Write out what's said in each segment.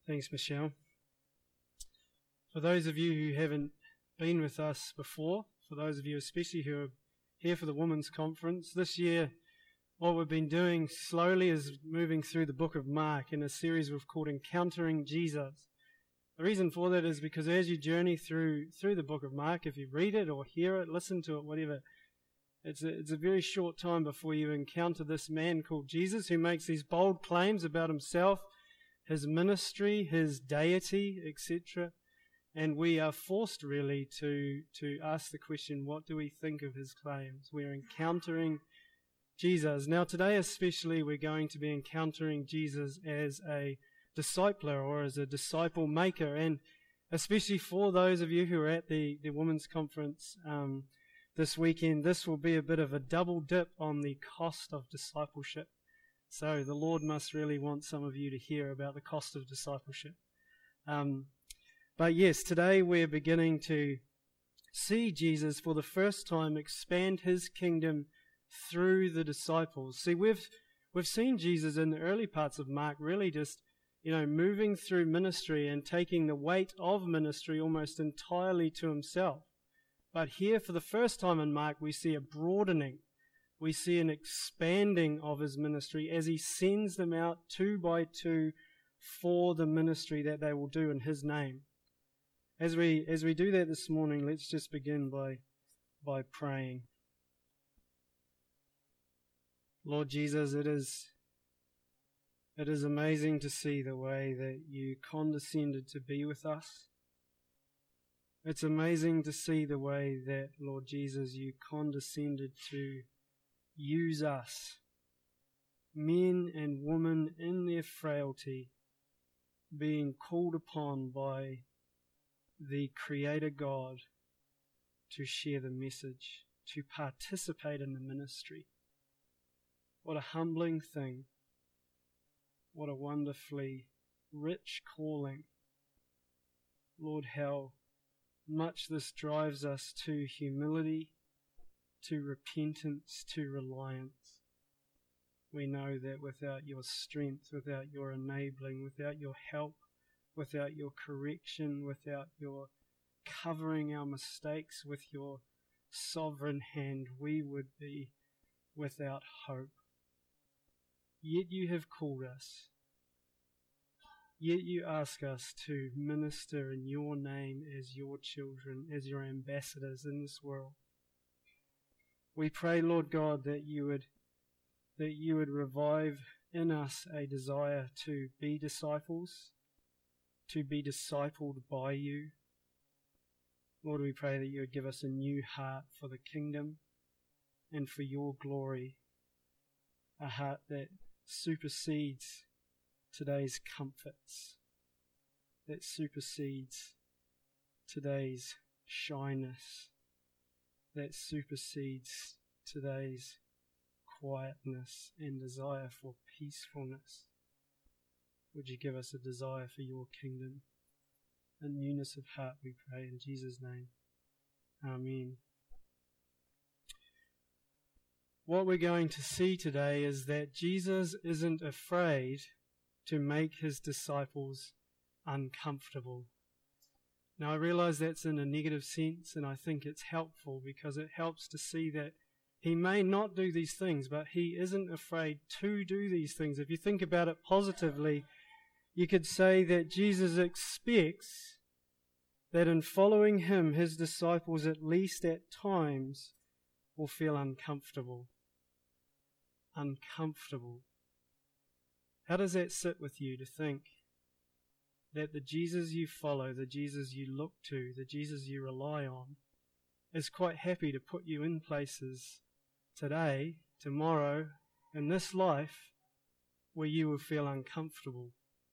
Thanks, Michelle. For those of you who haven't been with us before, for those of you especially who are here for the Women's Conference, this year what we've been doing slowly is moving through the book of Mark in a series we've called Encountering Jesus. The reason for that is because as you journey through the book of Mark, if you read it or hear it, listen to it, whatever, it's a very short time before you encounter this man called Jesus who makes these bold claims about himself, his ministry, his deity, etc. And we are forced really to ask the question, what do we think of his claims? We're encountering Jesus. Now today especially we're going to be encountering Jesus as a discipler or as a disciple maker, and especially for those of you who are at the Women's Conference this weekend, this will be a bit of a double dip on the cost of discipleship. So the Lord must really want some of you to hear about the cost of discipleship. But yes, today we're beginning to see Jesus for the first time expand his kingdom through the disciples. See, we've seen Jesus in the early parts of Mark really just, moving through ministry and taking the weight of ministry almost entirely to himself. But here for the first time in Mark, we see a broadening. We see an expanding of his ministry as he sends them out two by two for the ministry that they will do in his name. As we do that this morning, let's just begin by praying. Lord Jesus, it is amazing to see the way that you condescended to be with us. It's amazing to see the way that, Lord Jesus, you condescended to use us, men and women in their frailty, being called upon by the Creator God to share the message, to participate in the ministry. What a humbling thing. What a wonderfully rich calling. Lord, how much this drives us to humility, to repentance, to reliance. We know that without your strength, without your enabling, without your help, without your correction, without your covering our mistakes with your sovereign hand, we would be without hope. Yet you have called us. Yet you ask us to minister in your name as your children, as your ambassadors in this world. We pray, Lord God, that you would revive in us a desire to be disciples, to be discipled by you. Lord, we pray that you would give us a new heart for the kingdom and for your glory, a heart that supersedes today's comforts, that supersedes today's shyness, that supersedes today's quietness and desire for peacefulness. Would you give us a desire for your kingdom, a newness of heart, we pray in Jesus' name. Amen. What we're going to see today is that Jesus isn't afraid to make his disciples uncomfortable. Now I realize that's in a negative sense, and I think it's helpful because it helps to see that he may not do these things, but he isn't afraid to do these things. If you think about it positively, you could say that Jesus expects that in following him, his disciples, at least at times, will feel uncomfortable. Uncomfortable. How does that sit with you to think that the Jesus you follow, the Jesus you look to, the Jesus you rely on, is quite happy to put you in places today, tomorrow, in this life, where you will feel uncomfortable?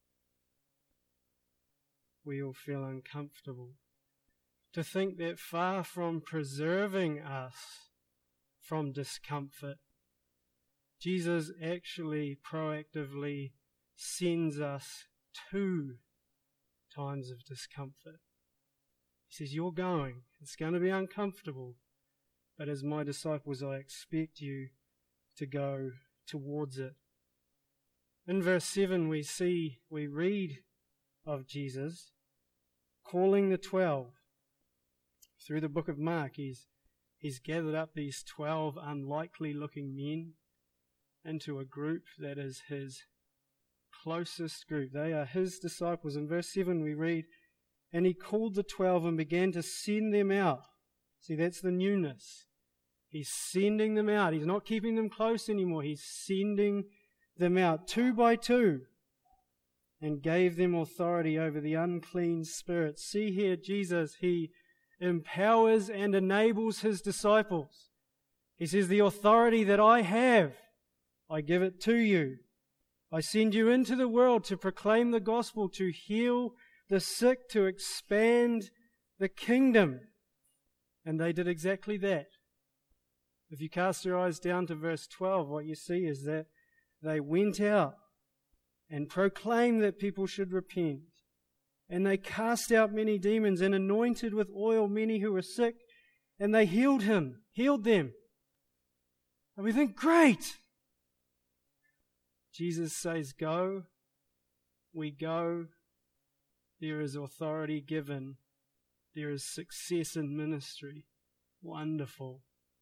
We will feel uncomfortable. To think that far from preserving us from discomfort, Jesus actually proactively sends us to times of discomfort. He says, you're going. It's going to be uncomfortable. But as my disciples, I expect you to go towards it. In verse 7, we read of Jesus, calling the 12. Through the book of Mark, he's gathered up these 12 unlikely-looking men into a group that is his closest group. They are his disciples. In verse 7 we read, "And he called the 12 and began to send them out." See, that's the newness. He's sending them out. He's not keeping them close anymore. He's sending them out 2 by 2, and gave them authority over the unclean spirits. See here, Jesus, he empowers and enables his disciples. He says, the authority that I have, I give it to you. I send you into the world to proclaim the gospel, to heal the sick, to expand the kingdom. And they did exactly that. If you cast your eyes down to verse 12, what you see is that they went out and proclaimed that people should repent. And they cast out many demons and anointed with oil many who were sick, and they healed them. And we think, great! Jesus says, go. We go. There is authority given. There is success in ministry. Wonderful.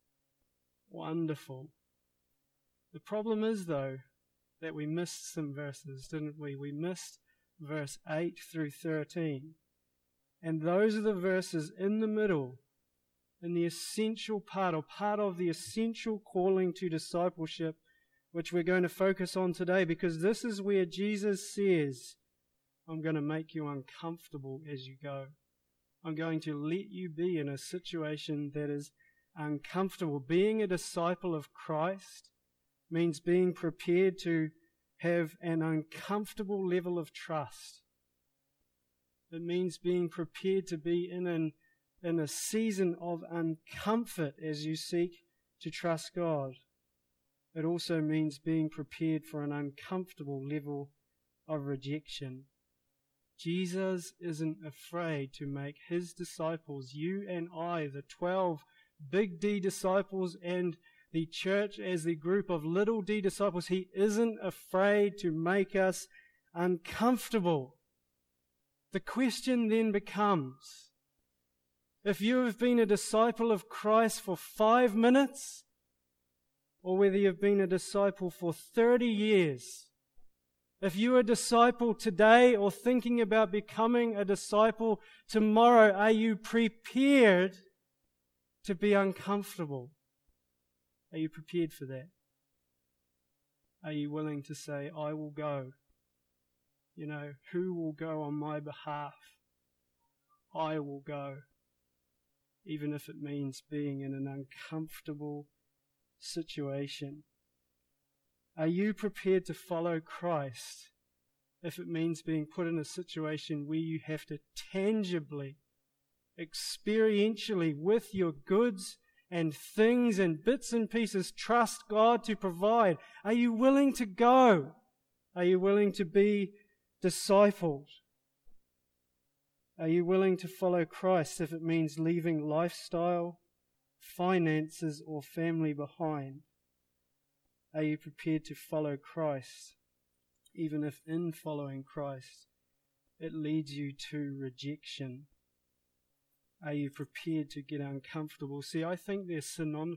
Wonderful. The problem is, though, that we missed some verses, didn't we? We missed verse 8 through 13. And those are the verses in the middle, in the essential part, or part of the essential calling to discipleship, which we're going to focus on today, because this is where Jesus says, I'm going to make you uncomfortable as you go. I'm going to let you be in a situation that is uncomfortable. Being a disciple of Christ means being prepared to have an uncomfortable level of trust. It means being prepared to be in a season of uncomfort as you seek to trust God. It also means being prepared for an uncomfortable level of rejection. Jesus isn't afraid to make his disciples, you and I, the 12 big D disciples and the church as the group of little d disciples, he isn't afraid to make us uncomfortable. The question then becomes, if you have been a disciple of Christ for 5 minutes, or whether you've been a disciple for 30 years, if you're a disciple today or thinking about becoming a disciple tomorrow, are you prepared to be uncomfortable? Are you prepared for that? Are you willing to say, I will go? You know, who will go on my behalf? I will go. Even if it means being in an uncomfortable situation. Are you prepared to follow Christ if it means being put in a situation where you have to tangibly, experientially, with your goods and things and bits and pieces, trust God to provide? Are you willing to go? Are you willing to be discipled? Are you willing to follow Christ if it means leaving lifestyle, finances, or family behind? Are you prepared to follow Christ, even if in following Christ it leads you to rejection? Are you prepared to get uncomfortable? See, I think they're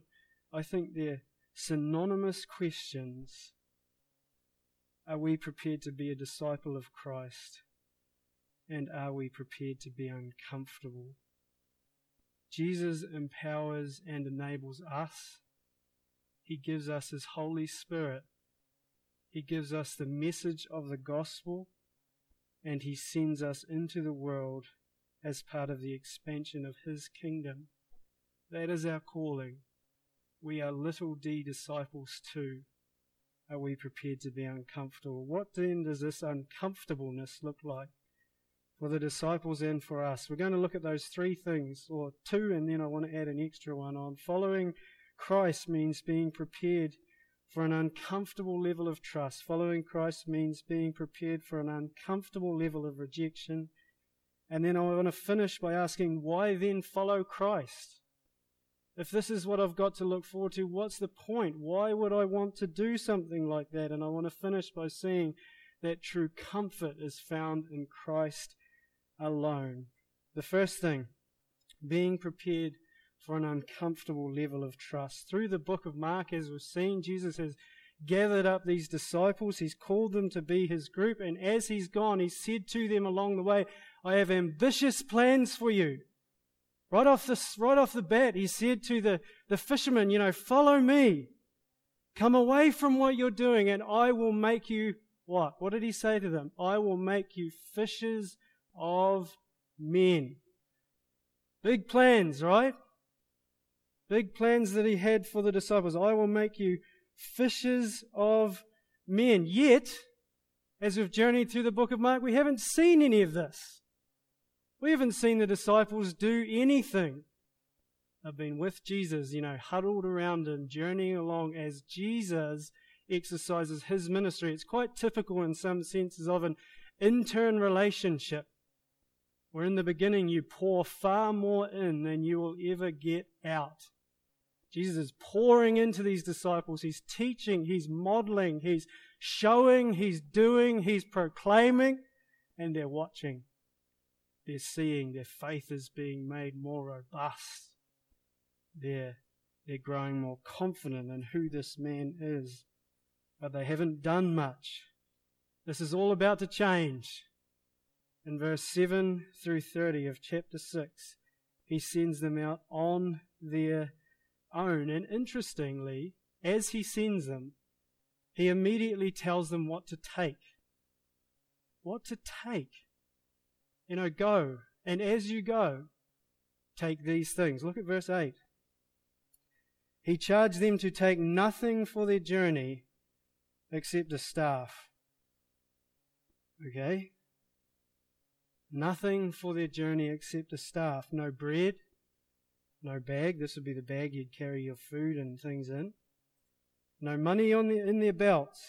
synonymous questions. Are we prepared to be a disciple of Christ? And are we prepared to be uncomfortable? Jesus empowers and enables us. He gives us His Holy Spirit. He gives us the message of the gospel, and He sends us into the world as part of the expansion of His kingdom. That is our calling. We are little d disciples too. Are we prepared to be uncomfortable? What then does this uncomfortableness look like for the disciples and for us? We're going to look at those 3 things, or 2, and then I want to add an extra one on. Following Christ means being prepared for an uncomfortable level of trust. Following Christ means being prepared for an uncomfortable level of rejection. And then I want to finish by asking, why then follow Christ? If this is what I've got to look forward to, what's the point? Why would I want to do something like that? And I want to finish by saying that true comfort is found in Christ alone. The first thing, being prepared for an uncomfortable level of trust. Through the book of Mark, as we've seen, Jesus has gathered up these disciples. He's called them to be his group. And as he's gone, he said to them along the way, I have ambitious plans for you. Right off the bat, he said to the fishermen, follow me. Come away from what you're doing and I will make you what? What did he say to them? I will make you fishers of men. Big plans, right? Big plans that he had for the disciples. I will make you fishers of men. Yet, as we've journeyed through the book of Mark, we haven't seen any of this. We haven't seen the disciples do anything. They've been with Jesus, huddled around him, journeying along as Jesus exercises his ministry. It's quite typical in some senses of an intern relationship, where in the beginning you pour far more in than you will ever get out. Jesus is pouring into these disciples. He's teaching, he's modeling, he's showing, he's doing, he's proclaiming, and they're watching. They're seeing their faith is being made more robust. They're growing more confident in who this man is. But they haven't done much. This is all about to change. In verse 7 through 30 of chapter 6, he sends them out on their own. And interestingly, as he sends them, he immediately tells them what to take. What to take. Go. And as you go, take these things. Look at verse 8. He charged them to take nothing for their journey except a staff. Okay? Nothing for their journey except a staff. No bread, no bag. This would be the bag you'd carry your food and things in. No money in their belts,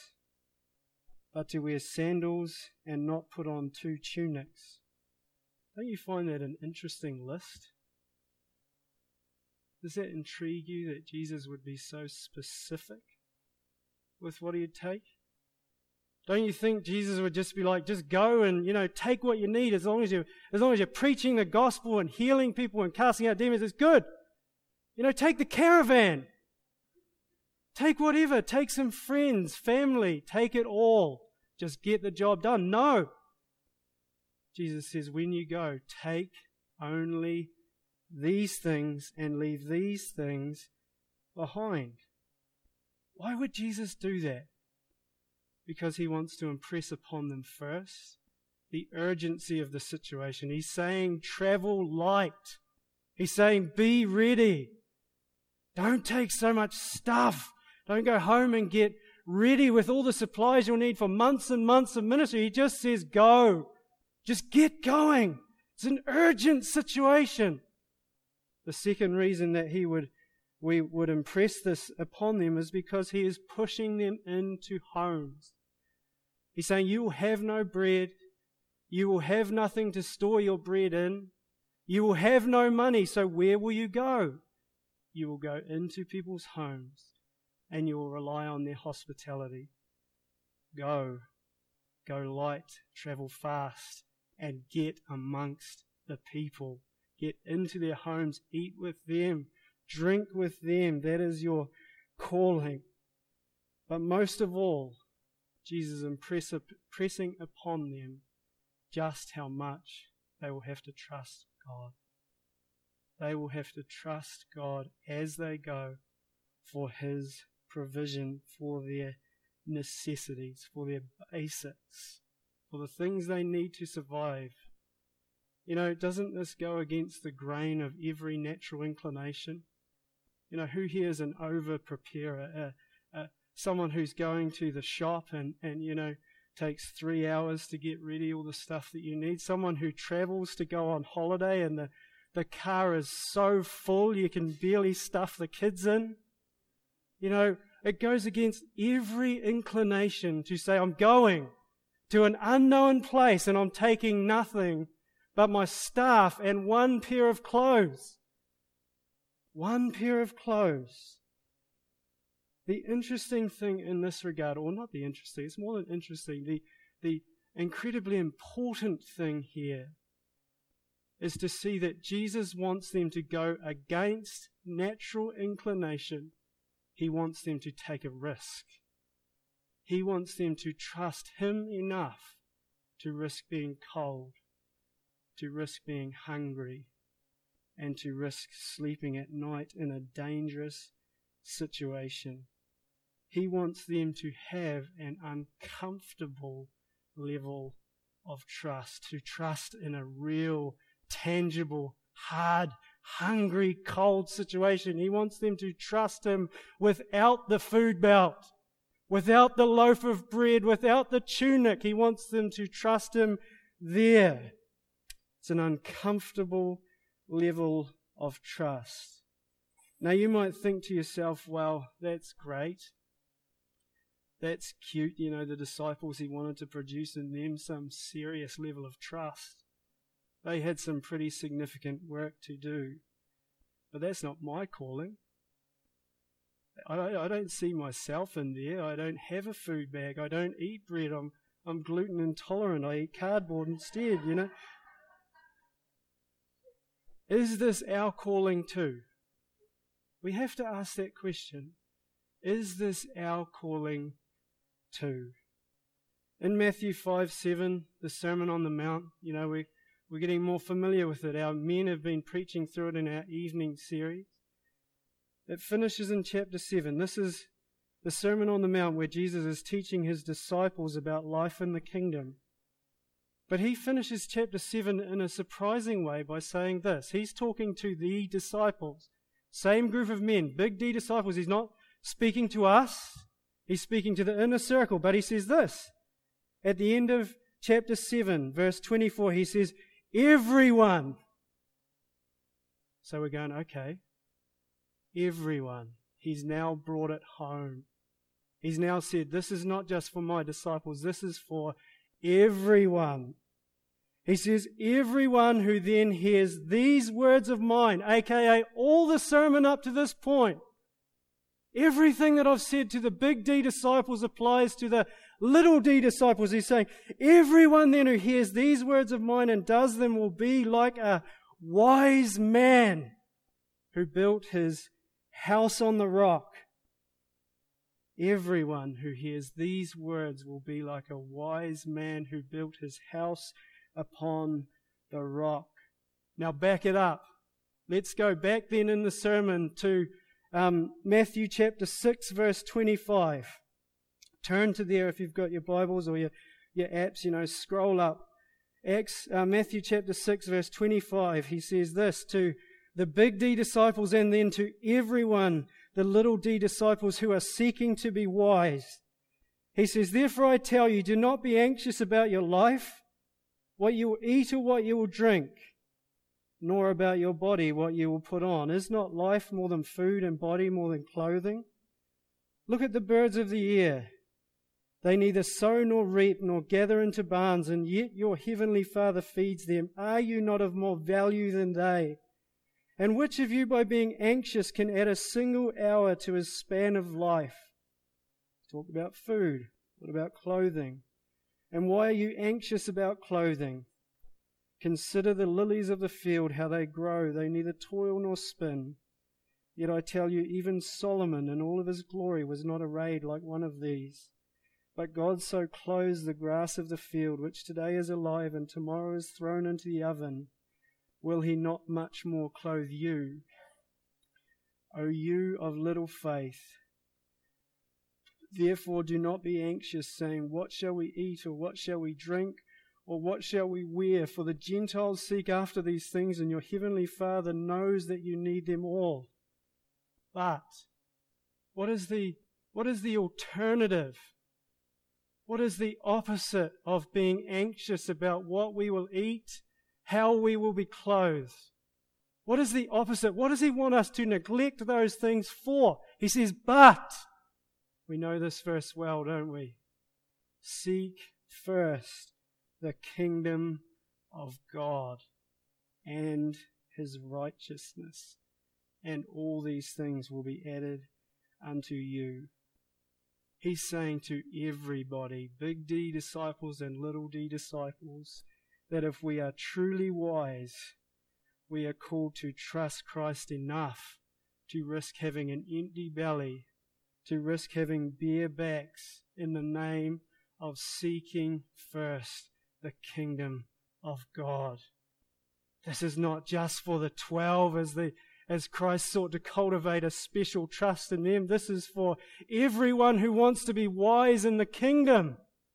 but to wear sandals and not put on 2 tunics. Don't you find that an interesting list? Does that intrigue you that Jesus would be so specific with what he'd take? Don't you think Jesus would just be like, just go and, take what you need as long as you're preaching the gospel and healing people and casting out demons, it's good. Take the caravan. Take whatever. Take some friends, family. Take it all. Just get the job done. No. Jesus says, when you go, take only these things and leave these things behind. Why would Jesus do that? Because he wants to impress upon them first the urgency of the situation. He's saying travel light. He's saying be ready. Don't take so much stuff. Don't go home and get ready with all the supplies you'll need for months and months of ministry. He just says go. Just get going. It's an urgent situation. The second reason that we would impress this upon them is because he is pushing them into homes. He's saying you will have no bread. You will have nothing to store your bread in. You will have no money. So where will you go? You will go into people's homes and you will rely on their hospitality. Go light, travel fast, and get amongst the people. Get into their homes, eat with them, drink with them. That is your calling. But most of all, Jesus is pressing upon them just how much they will have to trust God. They will have to trust God as they go for his provision, for their necessities, for their basics, for the things they need to survive. Doesn't this go against the grain of every natural inclination? Who here is an over-preparer? Someone who's going to the shop and takes 3 hours to get ready all the stuff that you need. Someone who travels to go on holiday and the car is so full you can barely stuff the kids in. It goes against every inclination to say, I'm going to an unknown place and I'm taking nothing but my staff and 1 pair of clothes. 1 pair of clothes. The interesting thing in this regard, or not the interesting, it's more than interesting, the incredibly important thing here is to see that Jesus wants them to go against natural inclination. He wants them to take a risk. He wants them to trust Him enough to risk being cold, to risk being hungry, and to risk sleeping at night in a dangerous situation. He wants them to have an uncomfortable level of trust, to trust in a real, tangible, hard, hungry, cold situation. He wants them to trust Him without the food belt, without the loaf of bread, without the tunic. He wants them to trust Him there. It's an uncomfortable level of trust. Now you might think to yourself, well, that's great. That's cute, the disciples, He wanted to produce in them some serious level of trust. They had some pretty significant work to do. But that's not my calling. I don't see myself in there. I don't have a food bag. I don't eat bread. I'm gluten intolerant. I eat cardboard instead, Is this our calling too? We have to ask that question. Is this our calling too? In Matthew 5:7, the Sermon on the Mount, we're getting more familiar with it. Our men have been preaching through it in our evening series. It finishes in chapter 7. This is the Sermon on the Mount where Jesus is teaching His disciples about life in the kingdom. But He finishes chapter 7 in a surprising way by saying this. He's talking to the disciples, same group of men, big D disciples. He's not speaking to us. He's speaking to the inner circle. But He says this. At the end of chapter 7, verse 24, He says, everyone. So we're going, okay, everyone. He's now brought it home. He's now said, this is not just for my disciples, this is for everyone. He says, everyone who then hears these words of mine, aka all the sermon up to this point, everything that I've said to the big D disciples applies to the little d disciples. He's saying, everyone then who hears these words of mine and does them will be like a wise man who built his house on the rock. Everyone who hears these words will be like a wise man who built his house upon the rock. Now back it up. Let's go back then in the sermon to Matthew chapter 6 verse 25. Turn to there if you've got your Bibles or your apps, scroll up. Matthew chapter 6 verse 25, He says this to the big D disciples and then to everyone, the little d disciples who are seeking to be wise. He says, therefore I tell you, do not be anxious about your life, what you will eat or what you will drink, nor about your body, what you will put on. Is not life more than food and body more than clothing? Look at the birds of the air. They neither sow nor reap nor gather into barns, and yet your heavenly Father feeds them. Are you not of more value than they? And which of you, by being anxious, can add a single hour to his span of life? Talk about food. What about clothing? And why are you anxious about clothing? Consider the lilies of the field, how they grow. They neither toil nor spin. Yet I tell you, even Solomon in all of his glory was not arrayed like one of these. But God so clothes the grass of the field, which today is alive and tomorrow is thrown into the oven. Will He not much more clothe you, O you of little faith? Therefore do not be anxious, saying, what shall we eat, or what shall we drink, or what shall we wear? For the Gentiles seek after these things, and your heavenly Father knows that you need them all. But what is the alternative? What is the opposite of being anxious about what we will eat, how we will be clothed? What is the opposite? What does He want us to neglect those things for? He says, but, we know this verse well, don't we? Seek first the kingdom of God and His righteousness, and all these things will be added unto you. He's saying to everybody, big D disciples and little d disciples, that if we are truly wise, we are called to trust Christ enough to risk having an empty belly, to risk having bare backs in the name of seeking first the kingdom of God. This is not just for the 12 as Christ sought to cultivate a special trust in them. This is for everyone who wants to be wise in the kingdom.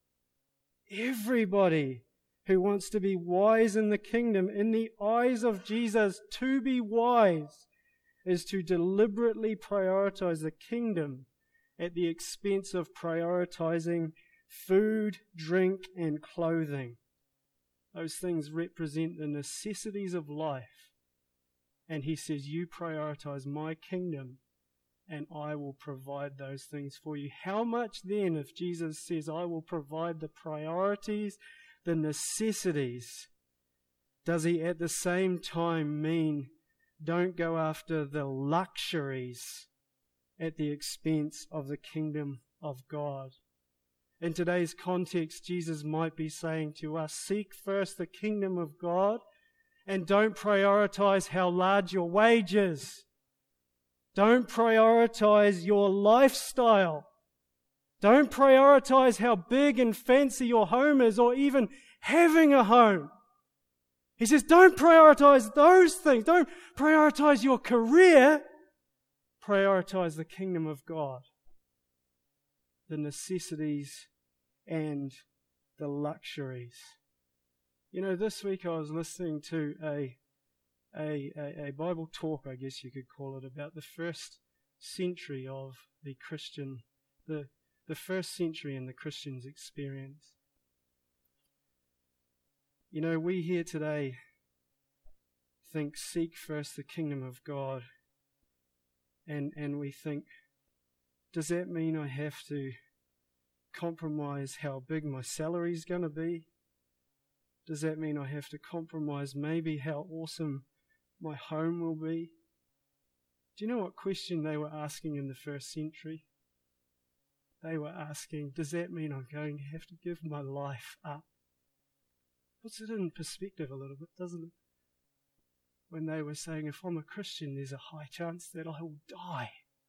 Everybody who wants to be wise in the kingdom. In the eyes of Jesus, to be wise is to deliberately prioritize the kingdom at the expense of prioritizing food, drink, and clothing. Those things represent the necessities of life. And he says, you prioritize my kingdom and I will provide those things for you. How much then, if Jesus says, I will provide the priorities, the necessities, does he at the same time mean don't go after the luxuries at the expense of the kingdom of God? In today's context, Jesus might be saying to us, seek first the kingdom of God and don't prioritize how large your wage is. Don't prioritize your lifestyle. Don't prioritize how big and fancy your home is or even having a home. He says, don't prioritize those things. Don't prioritize your career. Prioritize the kingdom of God, the necessities and the luxuries. You know, this week I was listening to a Bible talk, I guess you could call it, about the first century of the Christian, the first century in the Christian's experience. You know, we here today think, seek first the kingdom of God, and we think, does that mean I have to compromise how big my salary is going to be? Does that mean I have to compromise maybe how awesome my home will be? Do you know what question they were asking in the first century? They were asking, does that mean I'm going to have to give my life up? Puts it in perspective a little bit, doesn't it? When they were saying, if I'm a Christian, there's a high chance that I will die.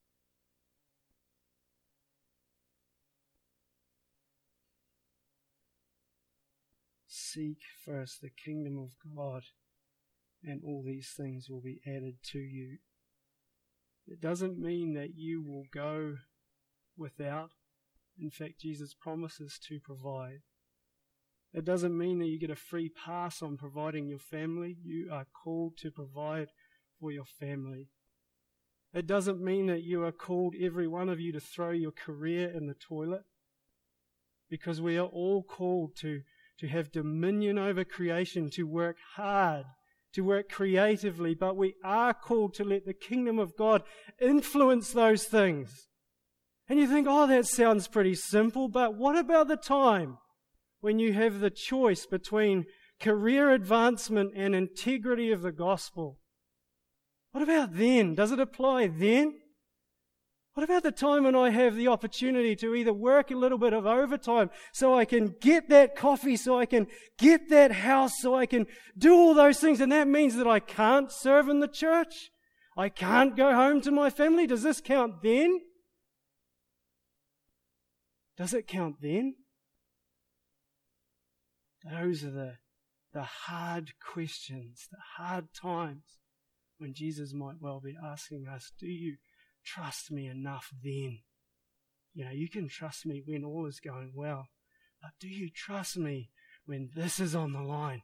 Seek first the kingdom of God, and all these things will be added to you. It doesn't mean that you will go without. In fact, Jesus promises to provide. It doesn't mean that you get a free pass on providing your family. You are called to provide for your family. It doesn't mean that you are called, every one of you, to throw your career in the toilet, because we are all called to have dominion over creation, to work hard, to work creatively, but we are called to let the kingdom of God influence those things. And you think, oh, that sounds pretty simple, but what about the time when you have the choice between career advancement and integrity of the gospel? What about then? Does it apply then? What about the time when I have the opportunity to either work a little bit of overtime so I can get that coffee, so I can get that house, so I can do all those things, and that means that I can't serve in the church? I can't go home to my family? Does this count then? Does it count then? Those are the hard questions, the hard times when Jesus might well be asking us, do you trust me enough then? You know, you can trust me when all is going well, but do you trust me when this is on the line?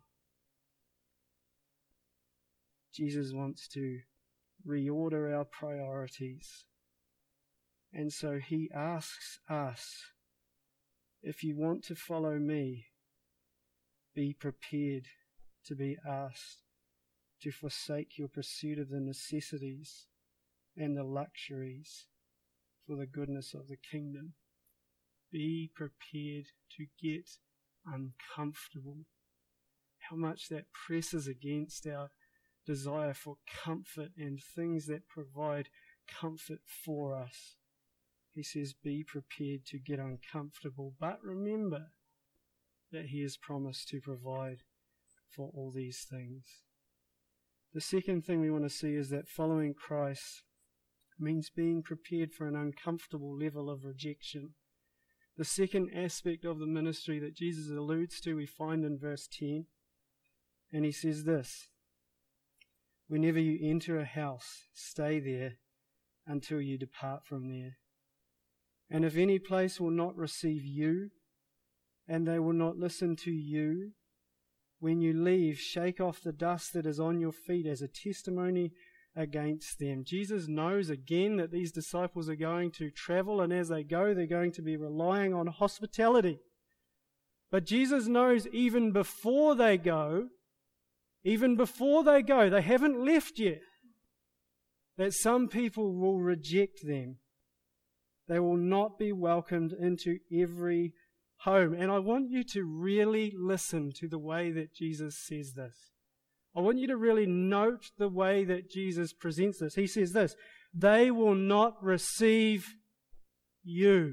Jesus wants to reorder our priorities. And so he asks us, if you want to follow me, be prepared to be asked to forsake your pursuit of the necessities and the luxuries for the goodness of the kingdom. Be prepared to get uncomfortable. How much that presses against our desire for comfort and things that provide comfort for us. He says, be prepared to get uncomfortable, but remember that He has promised to provide for all these things. The second thing we want to see is that following Christ means being prepared for an uncomfortable level of rejection. The second aspect of the ministry that Jesus alludes to, we find in verse 10, and He says this, whenever you enter a house, stay there until you depart from there. And if any place will not receive you, and they will not listen to you, when you leave, shake off the dust that is on your feet as a testimony against them. Jesus knows again that these disciples are going to travel, and as they go, they're going to be relying on hospitality. But Jesus knows even before they go, they haven't left yet, that some people will reject them. They will not be welcomed into every home. And I want you to really listen to the way that Jesus says this. I want you to really note the way that Jesus presents this. He says this, they will not receive you.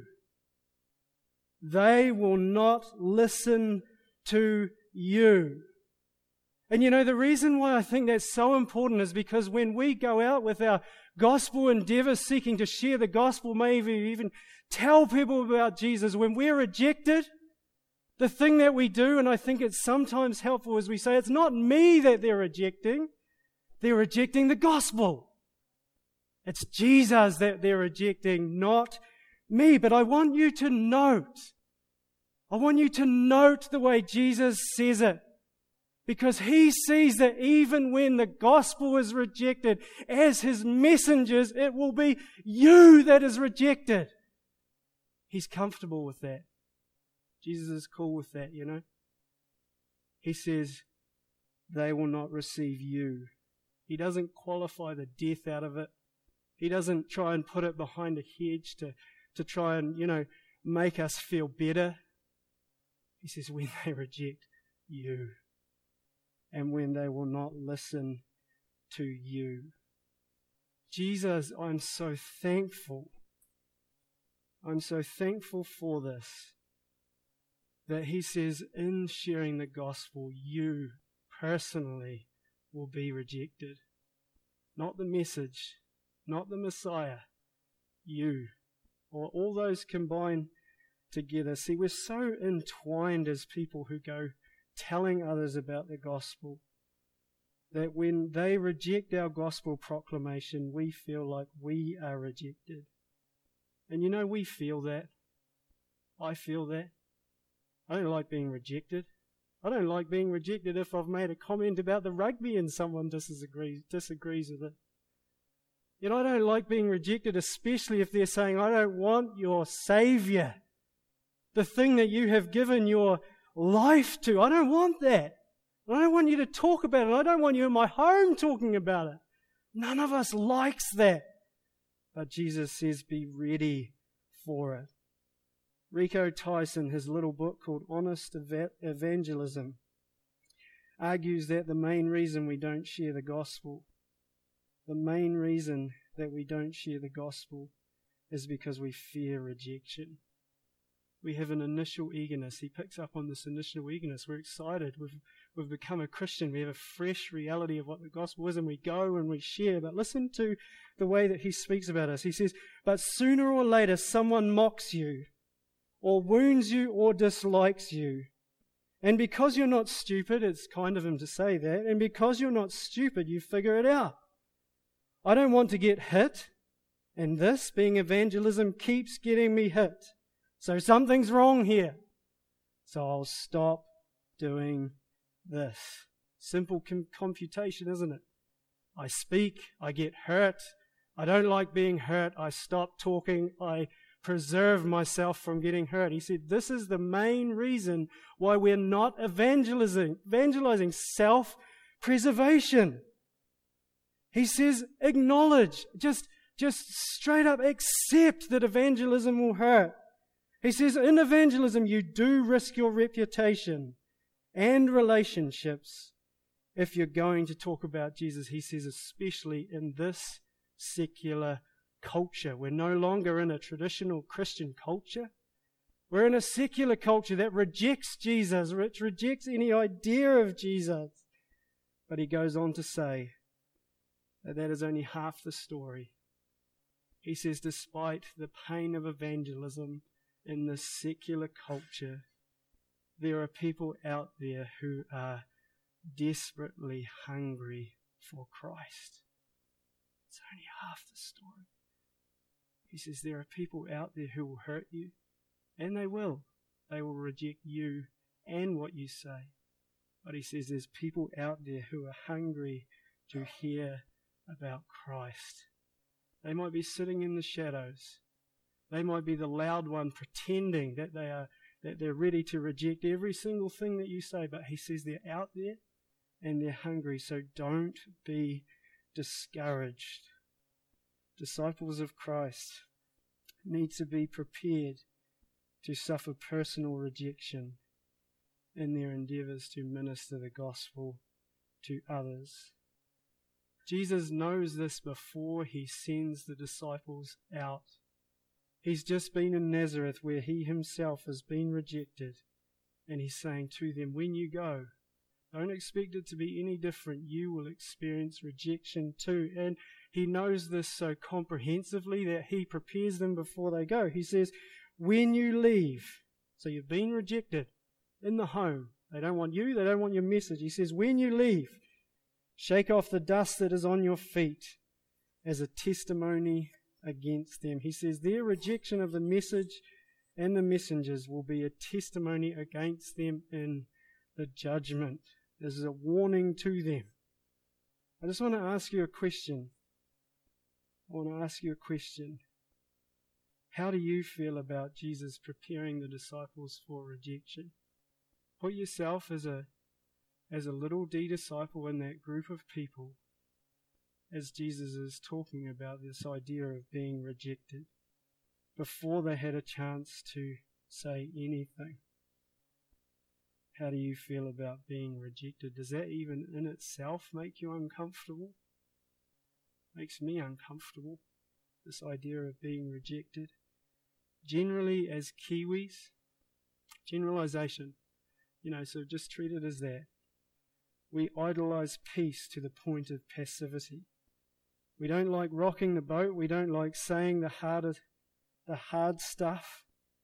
They will not listen to you. And you know, the reason why I think that's so important is because when we go out with our gospel endeavors seeking to share the gospel, maybe even tell people about Jesus, when we're rejected, the thing that we do, and I think it's sometimes helpful, is we say, it's not me that they're rejecting the gospel. It's Jesus that they're rejecting, not me. But I want you to note the way Jesus says it. Because He sees that even when the gospel is rejected, as His messengers, it will be you that is rejected. He's comfortable with that. Jesus is cool with that, you know. He says, they will not receive you. He doesn't qualify the death out of it. He doesn't try and put it behind a hedge to try and, you know, make us feel better. He says, when they reject you. And when they will not listen to you. Jesus, I'm so thankful. I'm so thankful for this. That He says, in sharing the gospel, you personally will be rejected. Not the message, not the Messiah, you. Or all those combined together. See, we're so entwined as people who go telling others about the gospel, that when they reject our gospel proclamation, we feel like we are rejected. And you know, we feel that. I feel that. I don't like being rejected. I don't like being rejected if I've made a comment about the rugby and someone disagrees with it. You know, I don't like being rejected, especially if they're saying, I don't want your Savior, the thing that you have given your life to. I don't want that. I don't want you to talk about it. I don't want you in my home talking about it. None of us likes that. But Jesus says, be ready for it. Rico Tyson, his little book called Honest Evangelism, argues that the main reason we don't share the gospel is because we fear rejection. We have an initial eagerness. He picks up on this initial eagerness. We're excited. We've become a Christian. We have a fresh reality of what the gospel is, and we go and we share. But listen to the way that he speaks about us. He says, but sooner or later someone mocks you, or wounds you, or dislikes you. And because you're not stupid, it's kind of him to say that, and because you're not stupid, you figure it out. I don't want to get hit, and this, being evangelism, keeps getting me hit. So something's wrong here. So I'll stop doing this. Simple computation, isn't it? I speak, I get hurt. I don't like being hurt. I stop talking. I preserve myself from getting hurt. He said this is the main reason why we're not evangelizing self-preservation. He says acknowledge, just straight up accept that evangelism will hurt. He says, in evangelism, you do risk your reputation and relationships if you're going to talk about Jesus. He says, especially in this secular culture. We're no longer in a traditional Christian culture. We're in a secular culture that rejects Jesus, which rejects any idea of Jesus. But he goes on to say that that is only half the story. He says, despite the pain of evangelism in this secular culture, there are people out there who are desperately hungry for Christ. It's only half the story. He says there are people out there who will hurt you, and they will. They will reject you and what you say. But he says there's people out there who are hungry to hear about Christ. They might be sitting in the shadows. They might be the loud one pretending that they're ready to reject every single thing that you say. But he says they're out there and they're hungry. So don't be discouraged. Disciples of Christ need to be prepared to suffer personal rejection in their endeavors to minister the gospel to others. Jesus knows this before he sends the disciples out. He's just been in Nazareth where he himself has been rejected. And he's saying to them, when you go, don't expect it to be any different. You will experience rejection too. And he knows this so comprehensively that he prepares them before they go. He says, when you leave, so you've been rejected in the home. They don't want you. They don't want your message. He says, when you leave, shake off the dust that is on your feet as a testimony against them. He says their rejection of the message and the messengers will be a testimony against them in the judgment. This is a warning to them. I just want to ask you a question. How do you feel about Jesus preparing the disciples for rejection? Put yourself as a little D disciple in that group of people as Jesus is talking about this idea of being rejected before they had a chance to say anything. How do you feel about being rejected? Does that even in itself make you uncomfortable? Makes me uncomfortable, this idea of being rejected. Generally, as Kiwis, generalization, so just treat it as that. We idolize peace to the point of passivity. We don't like rocking the boat. We don't like saying the hard stuff.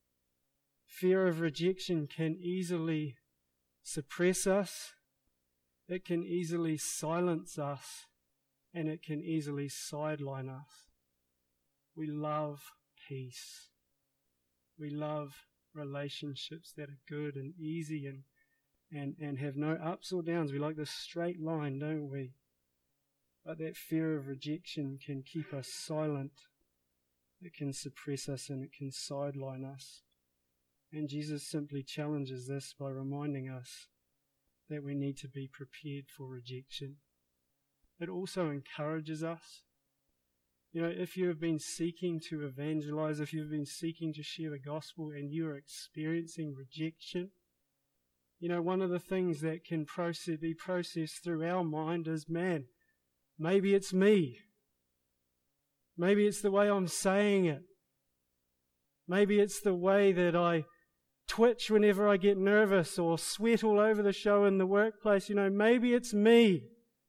Fear of rejection can easily suppress us. It can easily silence us. And it can easily sideline us. We love peace. We love relationships that are good and easy and have no ups or downs. We like the straight line, don't we? But that fear of rejection can keep us silent. It can suppress us and it can sideline us. And Jesus simply challenges this by reminding us that we need to be prepared for rejection. It also encourages us. If you have been seeking to evangelize, if you've been seeking to share the gospel and you are experiencing rejection, one of the things that can be processed through our mind is, man, maybe it's me. Maybe it's the way I'm saying it. Maybe it's the way that I twitch whenever I get nervous or sweat all over the show in the workplace. Maybe it's me.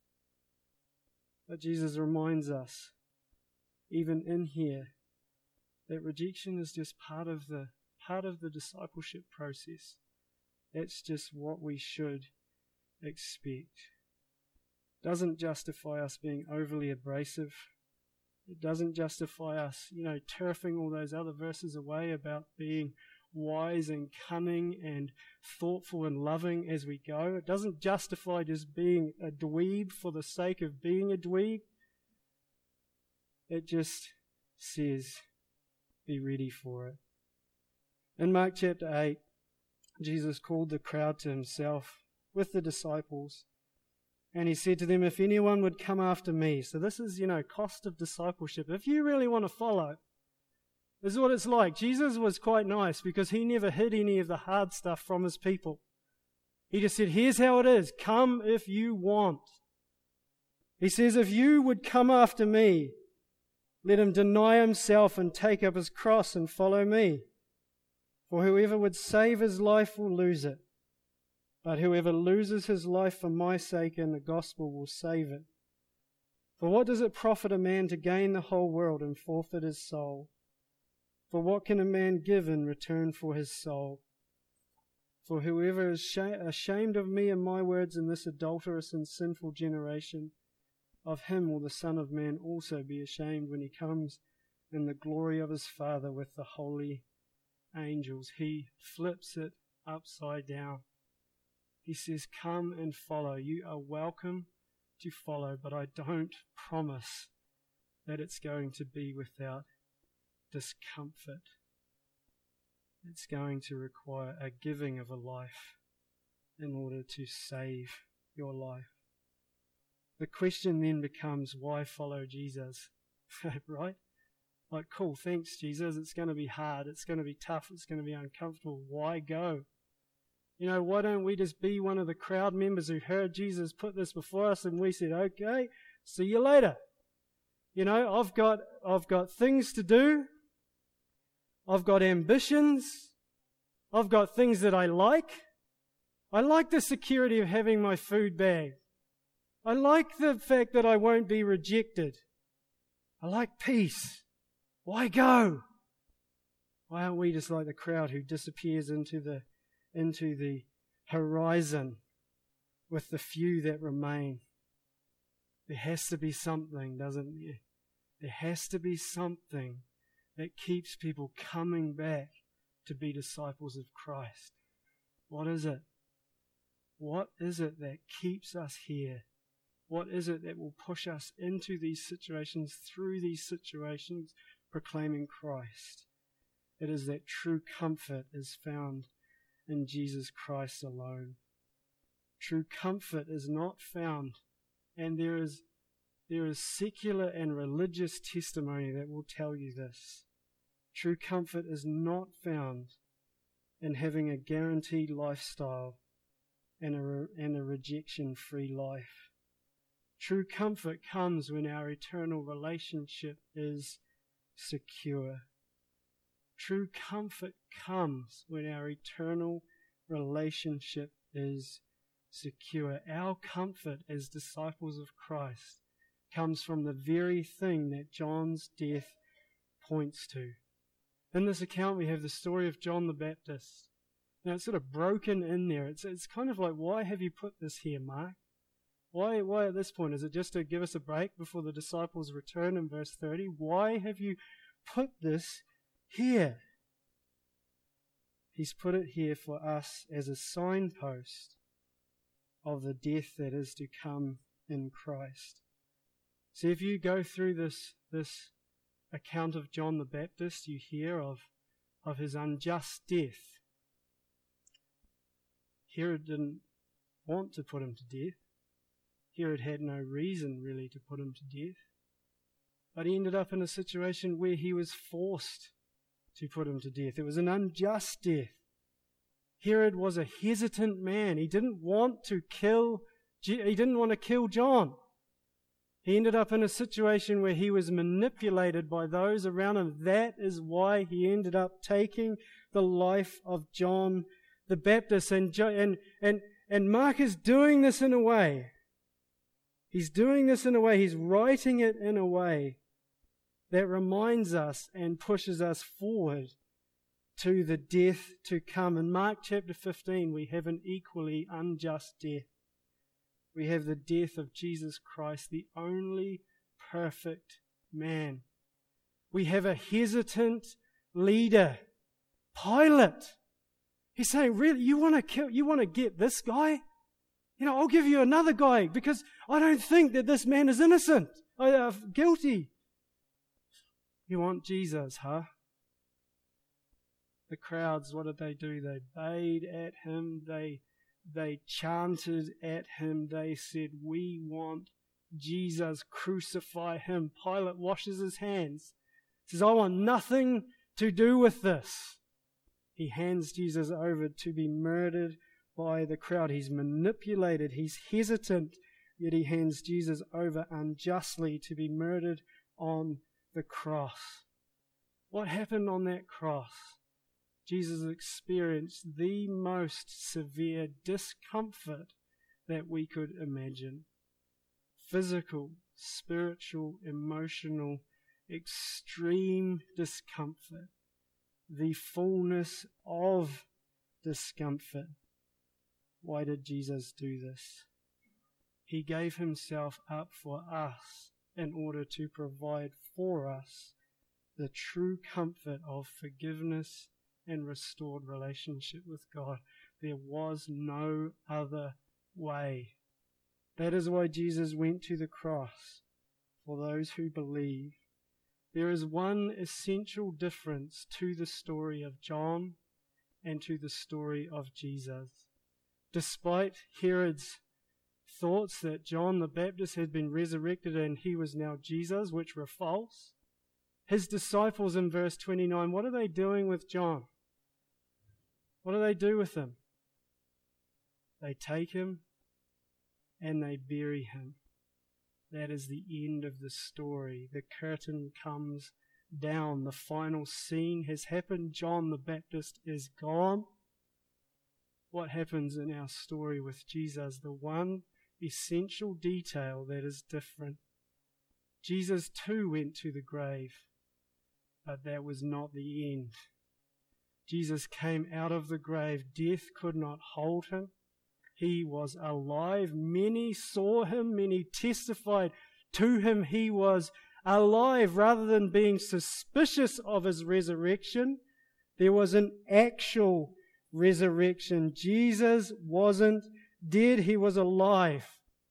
But Jesus reminds us, even in here, that rejection is just part of the discipleship process. That's just what we should expect. It doesn't justify us being overly abrasive. It doesn't justify us, turfing all those other verses away about being wise and cunning and thoughtful and loving as we go. It doesn't justify just being a dweeb for the sake of being a dweeb. It just says, be ready for it. In Mark chapter 8, Jesus called the crowd to himself with the disciples, and he said to them, if anyone would come after me, so this is, cost of discipleship. If you really want to follow, this is what it's like. Jesus was quite nice because he never hid any of the hard stuff from his people. He just said, here's how it is. Come if you want. He says, if you would come after me, Let him deny himself and take up his cross and follow me. For whoever would save his life will lose it, but whoever loses his life for my sake and the gospel will save it. For what does it profit a man to gain the whole world and forfeit his soul? For what can a man give in return for his soul? For whoever is ashamed of me and my words in this adulterous and sinful generation, of him will the Son of Man also be ashamed when he comes in the glory of his Father with the holy angels. He flips it upside down. He says, come and follow. You are welcome to follow, but I don't promise that it's going to be without discomfort. It's going to require a giving of a life in order to save your life. The question then becomes, why follow Jesus? Right? Like, cool, thanks Jesus, it's going to be hard, it's going to be tough, it's going to be uncomfortable. Why go? You know, why don't we just be one of the crowd members who heard Jesus put this before us and we said, okay, see you later. You know, I've got things to do. I've got ambitions. I've got things that I like. I like the security of having my food bag. I like the fact that I won't be rejected. I like peace. Why go? Why aren't we just like the crowd who disappears into the horizon with the few that remain? There has to be something, doesn't there? There has to be something that keeps people coming back to be disciples of Christ. What is it? What is it that keeps us here? What is it that will push us into these situations, through these situations, proclaiming Christ? It is that true comfort is found in Jesus Christ alone. True comfort is not found, and there is secular and religious testimony that will tell you this. True comfort is not found in having a guaranteed lifestyle and a rejection-free life. True comfort comes when our eternal relationship is secure. True comfort comes when our eternal relationship is secure. Our comfort as disciples of Christ comes from the very thing that John's death points to. In this account we have the story of John the Baptist. Now it's sort of broken in there. It's kind of like, why have you put this here, Mark? Why at this point? Is it just to give us a break before the disciples return in verse 30? Why have you put this here? He's put it here for us as a signpost of the death that is to come in Christ. See, if you go through this account of John the Baptist, you hear of his unjust death. Herod didn't want to put him to death. Herod had no reason really to put him to death. But he ended up in a situation where he was forced to put him to death. It was an unjust death. Herod was a hesitant man. He didn't want to kill John. He ended up in a situation where he was manipulated by those around him. That is why he ended up taking the life of John the Baptist. And Mark is doing this in a way. He's doing this in a way. He's writing it in a way that reminds us and pushes us forward to the death to come. In Mark chapter 15, we have an equally unjust death. We have the death of Jesus Christ, the only perfect man. We have a hesitant leader, Pilate. He's saying, really, you want to get this guy? You know, I'll give you another guy because I don't think that this man is innocent, guilty. You want Jesus, huh? The crowds, what did they do? They bayed at him. They chanted at him. They said, we want Jesus, crucify him. Pilate washes his hands. Says, I want nothing to do with this. He hands Jesus over to be murdered by the crowd. He's manipulated. He's hesitant. Yet he hands Jesus over unjustly to be murdered on the cross. What happened on that cross? Jesus experienced the most severe discomfort that we could imagine. Physical, spiritual, emotional, extreme discomfort. The fullness of discomfort. Why did Jesus do this? He gave himself up for us in order to provide for us the true comfort of forgiveness and restored relationship with God. There was no other way. That is why Jesus went to the cross for those who believe. There is one essential difference to the story of John and to the story of Jesus. Despite Herod's thoughts that John the Baptist had been resurrected and he was now Jesus, which were false, his disciples in verse 29, what are they doing with John? What do they do with him? They take him and they bury him. That is the end of the story. The curtain comes down. The final scene has happened. John the Baptist is gone. What happens in our story with Jesus? The one essential detail that is different. Jesus too went to the grave, but that was not the end. Jesus came out of the grave. Death could not hold him. He was alive. Many saw him. Many testified to him. He was alive. Rather than being suspicious of his resurrection, there was an actual resurrection. Jesus wasn't dead. He was alive.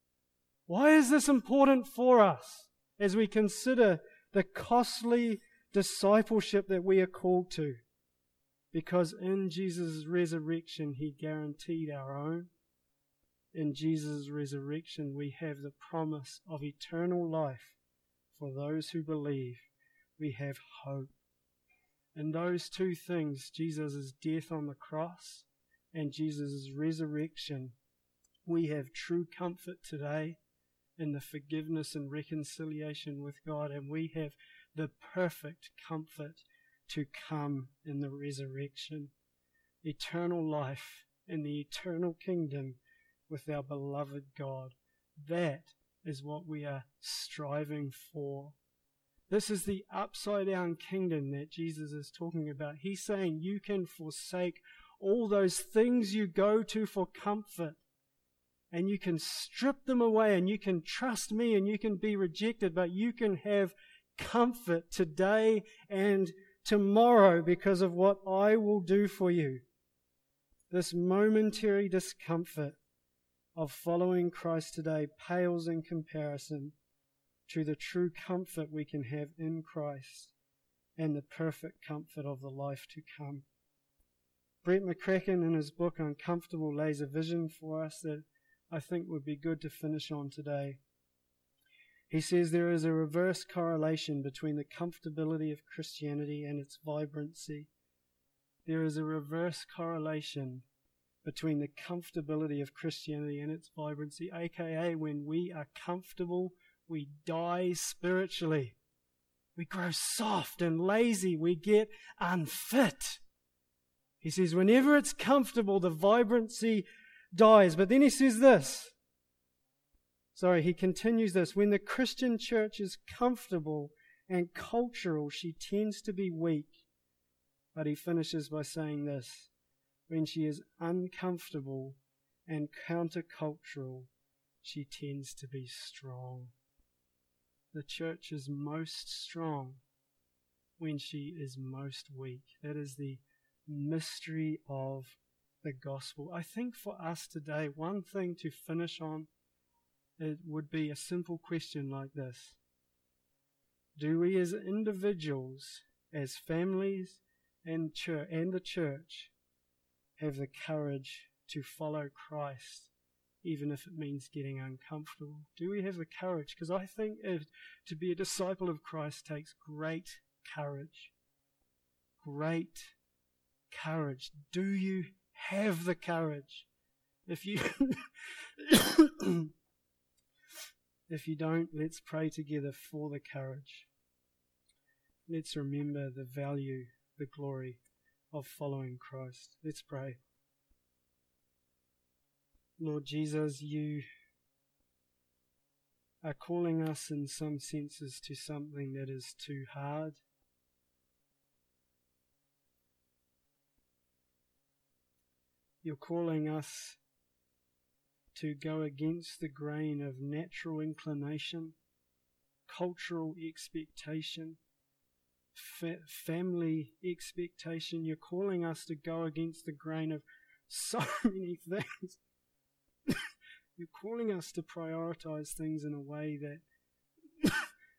Why is this important for us as we consider the costly discipleship that we are called to? Because in Jesus' resurrection, he guaranteed our own. In Jesus' resurrection, we have the promise of eternal life for those who believe. We have hope. In those two things, Jesus' death on the cross and Jesus' resurrection, we have true comfort today in the forgiveness and reconciliation with God, and we have the perfect comfort to come in the resurrection. Eternal life in the eternal kingdom with our beloved God. That is what we are striving for. This is the upside down kingdom that Jesus is talking about. He's saying you can forsake all those things you go to for comfort, and you can strip them away, and you can trust me, and you can be rejected, but you can have comfort today and tomorrow because of what I will do for you. This momentary discomfort of following Christ today pales in comparison to the true comfort we can have in Christ and the perfect comfort of the life to come. Brett McCracken in his book Uncomfortable lays a vision for us that I think would be good to finish on today. He says there is a reverse correlation between the comfortability of Christianity and its vibrancy. There is a reverse correlation between the comfortability of Christianity and its vibrancy, aka when we are comfortable, we die spiritually. We grow soft and lazy. We get unfit. He says whenever it's comfortable, the vibrancy dies. But then he says this. He continues this. When the Christian church is comfortable and cultural, she tends to be weak. But he finishes by saying this. When she is uncomfortable and countercultural, she tends to be strong. The church is most strong when she is most weak. That is the mystery of the gospel. I think for us today, one thing to finish on, it would be a simple question like this. Do we as individuals, as families and the church, have the courage to follow Christ, even if it means getting uncomfortable? Do we have the courage? Because I think to be a disciple of Christ takes great courage. Great courage. Do you have the courage? If you if you don't, let's pray together for the courage. let's remember the value, the glory of following Christ. Let's pray. Lord Jesus, you are calling us in some senses to something that is too hard. You're calling us to go against the grain of natural inclination, cultural expectation, family expectation. You're calling us to go against the grain of so many things. You're calling us to prioritize things in a way that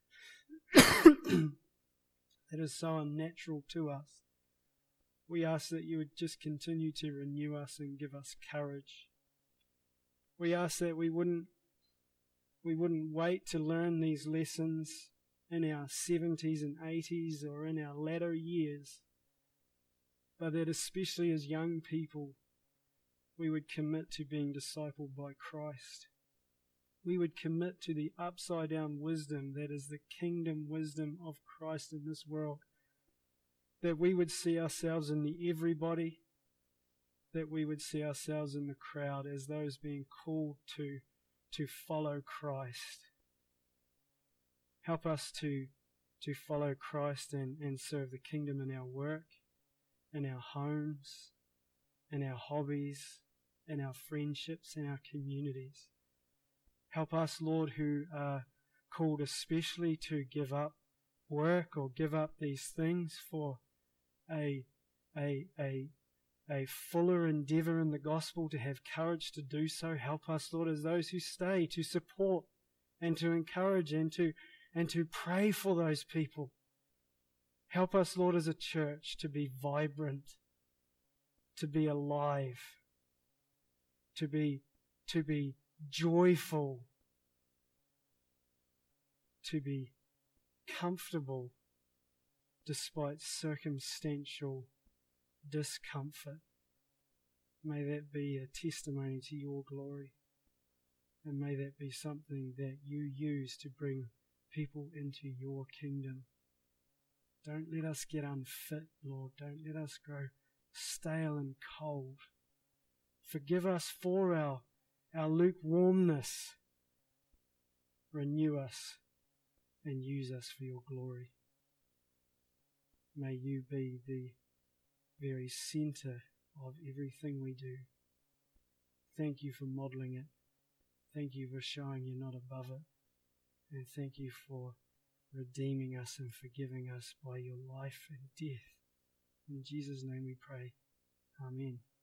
that is so unnatural to us. We ask that you would just continue to renew us and give us courage. We ask that we wouldn't wait to learn these lessons in our 70s and 80s or in our latter years, but that especially as young people, we would commit to being discipled by Christ. We would commit to the upside-down wisdom that is the kingdom wisdom of Christ in this world. That we would see ourselves in the everybody, that we would see ourselves in the crowd as those being called to follow Christ. Help us to follow Christ and serve the kingdom in our work, in our homes, in our hobbies, in our friendships, in our communities. Help us, Lord, who are called especially to give up work or give up these things for a fuller endeavour in the gospel, to have courage to do so. Help us, Lord, as those who stay, to support and to encourage and to pray for those people. Help us, Lord, as a church to be vibrant, to be alive, to be joyful, to be comfortable despite circumstantial discomfort. May that be a testimony to your glory, and may that be something that you use to bring people into your kingdom. Don't let us get unfit, Lord. Don't let us grow stale and cold. Forgive us for our lukewarmness. Renew us and use us for your glory. May you be the very centre of everything we do. Thank you for modelling it. Thank you for showing you're not above it. And thank you for redeeming us and forgiving us by your life and death. In Jesus' name we pray. Amen.